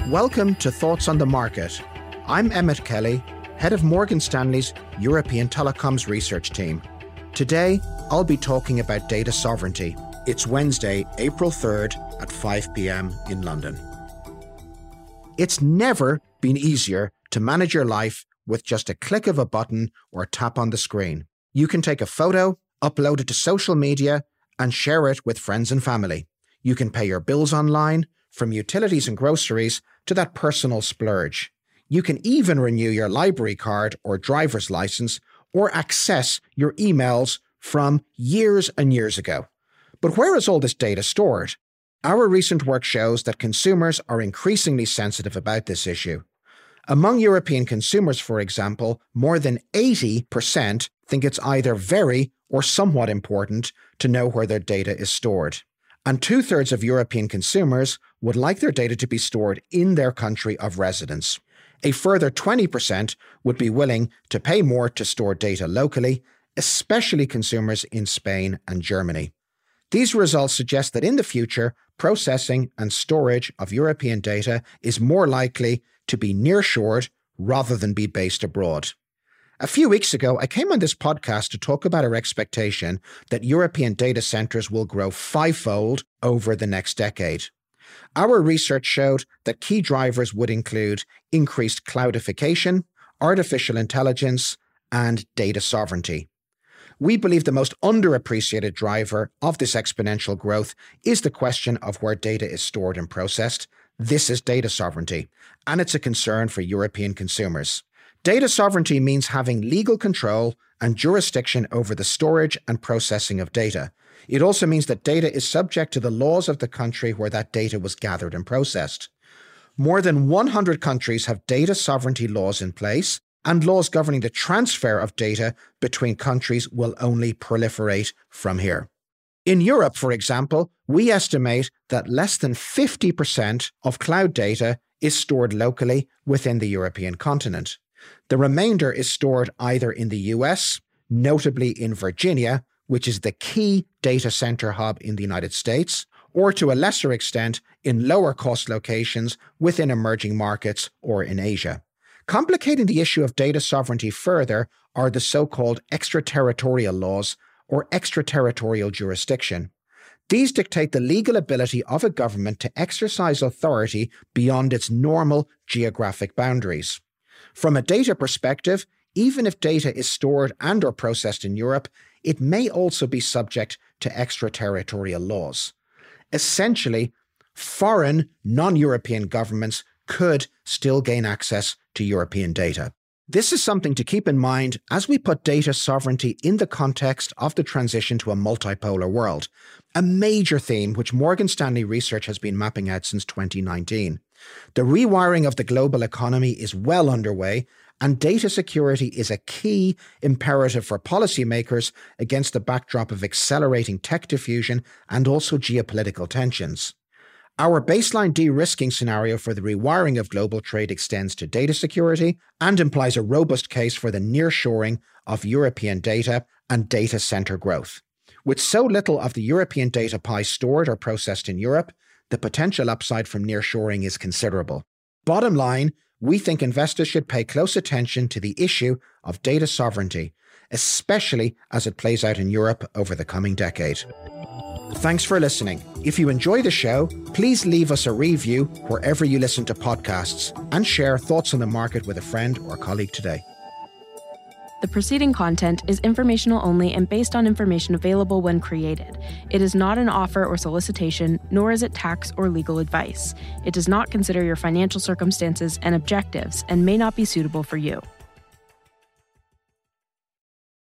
Welcome to Thoughts on the Market. I'm Emmett Kelly, head of Morgan Stanley's European Telecoms Research Team. Today, I'll be talking about data sovereignty. It's Wednesday, April 3rd at 5 p.m. in London. It's never been easier to manage your life with just a click of a button or tap on the screen. You can take a photo, upload it to social media, and share it with friends and family. You can pay your bills online, from utilities and groceries to that personal splurge. You can even renew your library card or driver's license or access your emails from years and years ago. But where is all this data stored? Our recent work shows that consumers are increasingly sensitive about this issue. Among European consumers, for example, more than 80% think it's either very or somewhat important to know where their data is stored. And 2/3 of European consumers would like their data to be stored in their country of residence. A further 20% would be willing to pay more to store data locally, especially consumers in Spain and Germany. These results suggest that in the future, processing and storage of European data is more likely to be nearshored rather than be based abroad. A few weeks ago, I came on this podcast to talk about our expectation that European data centers will grow fivefold over the next decade. Our research showed that key drivers would include increased cloudification, artificial intelligence, and data sovereignty. We believe the most underappreciated driver of this exponential growth is the question of where data is stored and processed. This is data sovereignty, and it's a concern for European consumers. Data sovereignty means having legal control and jurisdiction over the storage and processing of data. It also means that data is subject to the laws of the country where that data was gathered and processed. More than 100 countries have data sovereignty laws in place, and laws governing the transfer of data between countries will only proliferate from here. In Europe, for example, we estimate that less than 50% of cloud data is stored locally within the European continent. The remainder is stored either in the US, notably in Virginia, which is the key data center hub in the United States, or to a lesser extent in lower cost locations within emerging markets or in Asia. Complicating the issue of data sovereignty further are the so-called extraterritorial laws or extraterritorial jurisdiction. These dictate the legal ability of a government to exercise authority beyond its normal geographic boundaries. From a data perspective, even if data is stored and or processed in Europe, it may also be subject to extraterritorial laws. Essentially, foreign, non-European governments could still gain access to European data. This is something to keep in mind as we put data sovereignty in the context of the transition to a multipolar world, a major theme which Morgan Stanley Research has been mapping out since 2019. The rewiring of the global economy is well underway, and data security is a key imperative for policymakers against the backdrop of accelerating tech diffusion and also geopolitical tensions. Our baseline de-risking scenario for the rewiring of global trade extends to data security and implies a robust case for the nearshoring of European data and data center growth. With so little of the European data pie stored or processed in Europe, the potential upside from nearshoring is considerable. Bottom line, we think investors should pay close attention to the issue of data sovereignty, especially as it plays out in Europe over the coming decade. Thanks for listening. If you enjoy the show, please leave us a review wherever you listen to podcasts and share thoughts on the market with a friend or colleague today. The preceding content is informational only and based on information available when created. It is not an offer or solicitation, nor is it tax or legal advice. It does not consider your financial circumstances and objectives and may not be suitable for you.